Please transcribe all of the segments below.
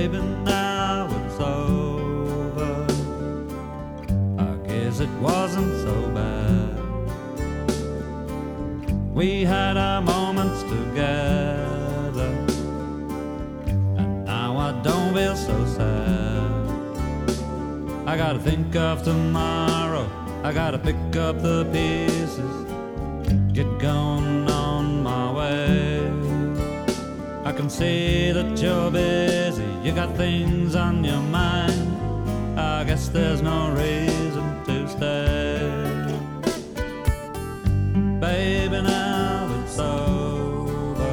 Baby, now it's over. I guess it wasn't so bad. We had our moments together, and now I don't feel so sad. I gotta think of tomorrow, I gotta pick up the pieces, get going on my way. I can see that you're busy, you got things on your mind. I guess there's no reason to stay. Baby, now it's over.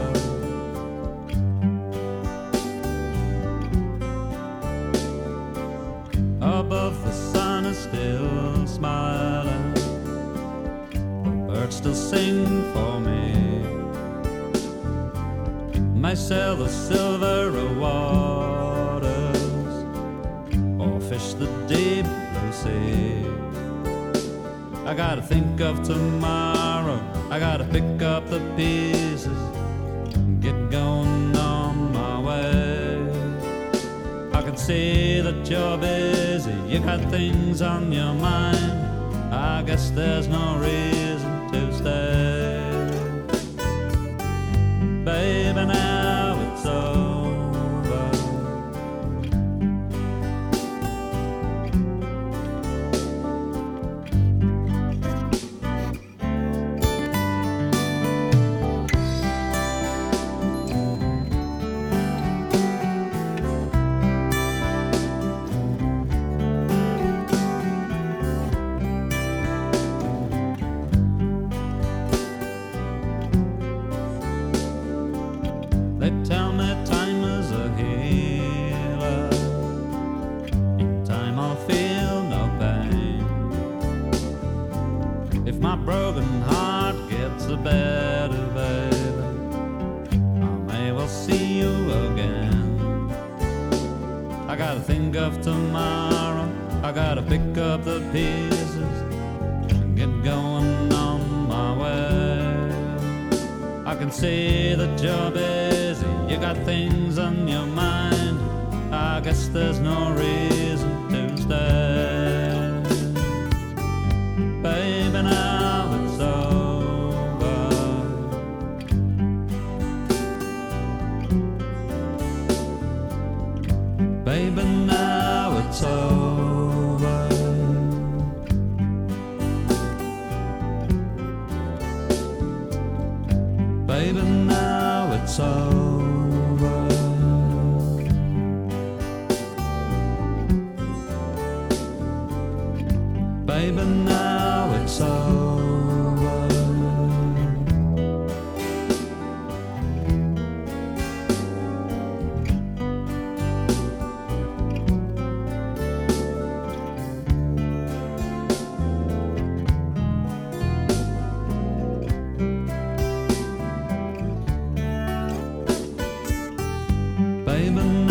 Above the sun is still smiling, the birds still sing for me. May sail the silver waters, or fish the deep blue sea. I gotta think of tomorrow, I gotta pick up the pieces, get going on my way. I can see that you're busy, you got things on your mind. I guess there's no reason to stay. Baby, now it's over. They tell me time is a healer. In time I'll feel no pain. If my broken heart gets the better, baby, I may well see you again. I gotta think of tomorrow, I gotta pick up the pieces and get going on my way. I can see that you're busy, you got things on your mind. I guess there's no reason to stay. Baby, now it's over. Baby, now it's over. Baby, now it's over. Baby, now it's over. Baby,